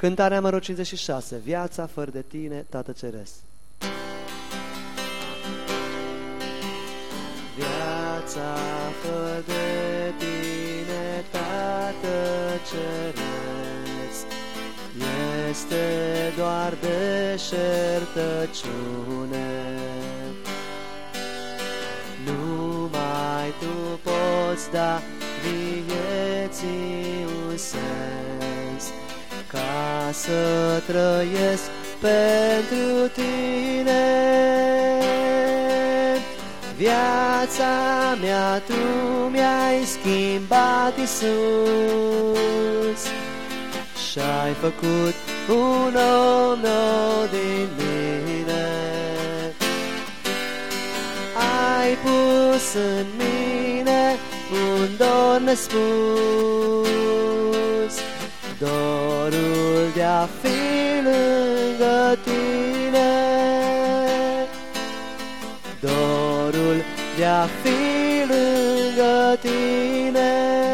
Cântarea numărul 56, Viața fără de tine, Tată Ceresc. Viața fără de tine, Tată Ceresc, este doar deșertăciune. Numai tu poți da vieții un sens, ca să trăiesc pentru tine. Viața mea tu mi-ai schimbat, Iisus, și-ai făcut un om nou din mine. Ai pus în mine un dor nespus, dorul de-a fi lângă tine, dorul de-a fi lângă tine.